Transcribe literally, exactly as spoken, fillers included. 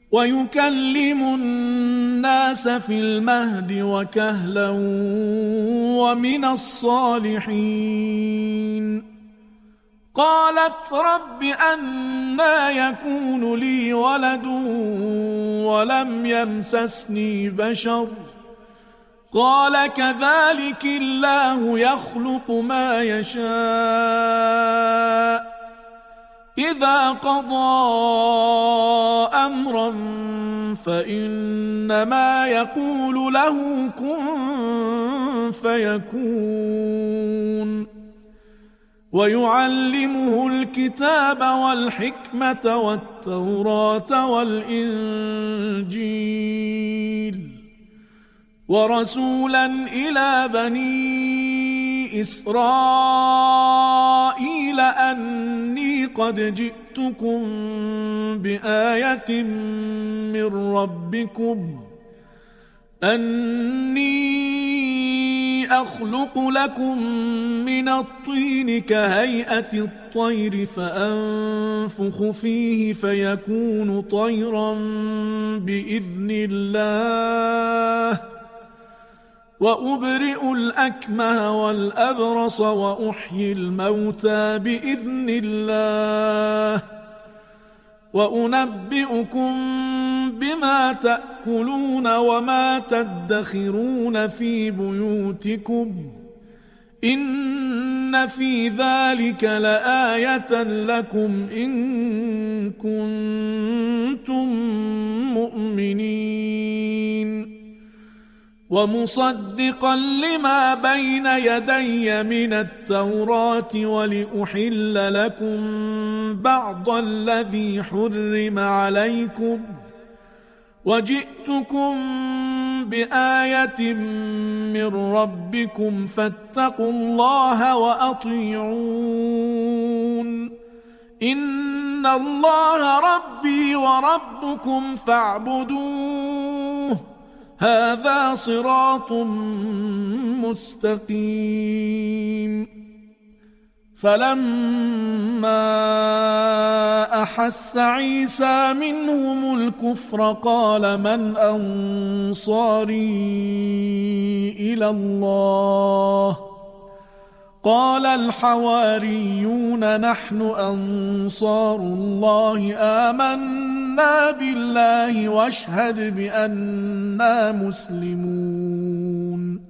ويكلم الناس في المهد وكهلا ومن الصالحين. قالت رب أنى يكون لي ولد ولم يمسسني بشر قال كذلك الله يخلق ما يشاء إذا قضى أمرا فإنما يقول له كن فيكون. ويعلمه الكتاب والحكمة والتوراة والإنجيل ورسولا إلى بني إسرائيل أني قد جئتكم بآية من ربكم أني أخلق لكم من الطين كهيئة الطير فأنفخ فيه فيكون طيرا بإذن الله وأبرئ الأكمه والأبرص وأحيي الموتى بإذن الله وأنبئكم بما تأكلون وما تدخرون في بيوتكم إن في ذلك لآية لكم إن كنتم مؤمنين. ومصدقا لما بين يدي من التوراة ولأحل لكم بعض الذي حرم عليكم وجئتكم بآية من ربكم فاتقوا الله وأطيعون إن الله ربي وربكم فاعبدوه هذا صراط مستقيم. فلما أحس عيسى منهم الكفر قال من أنصاري إلى الله قال الحواريون نحن أنصار الله آمنا بالله واشهد بأننا مسلمون.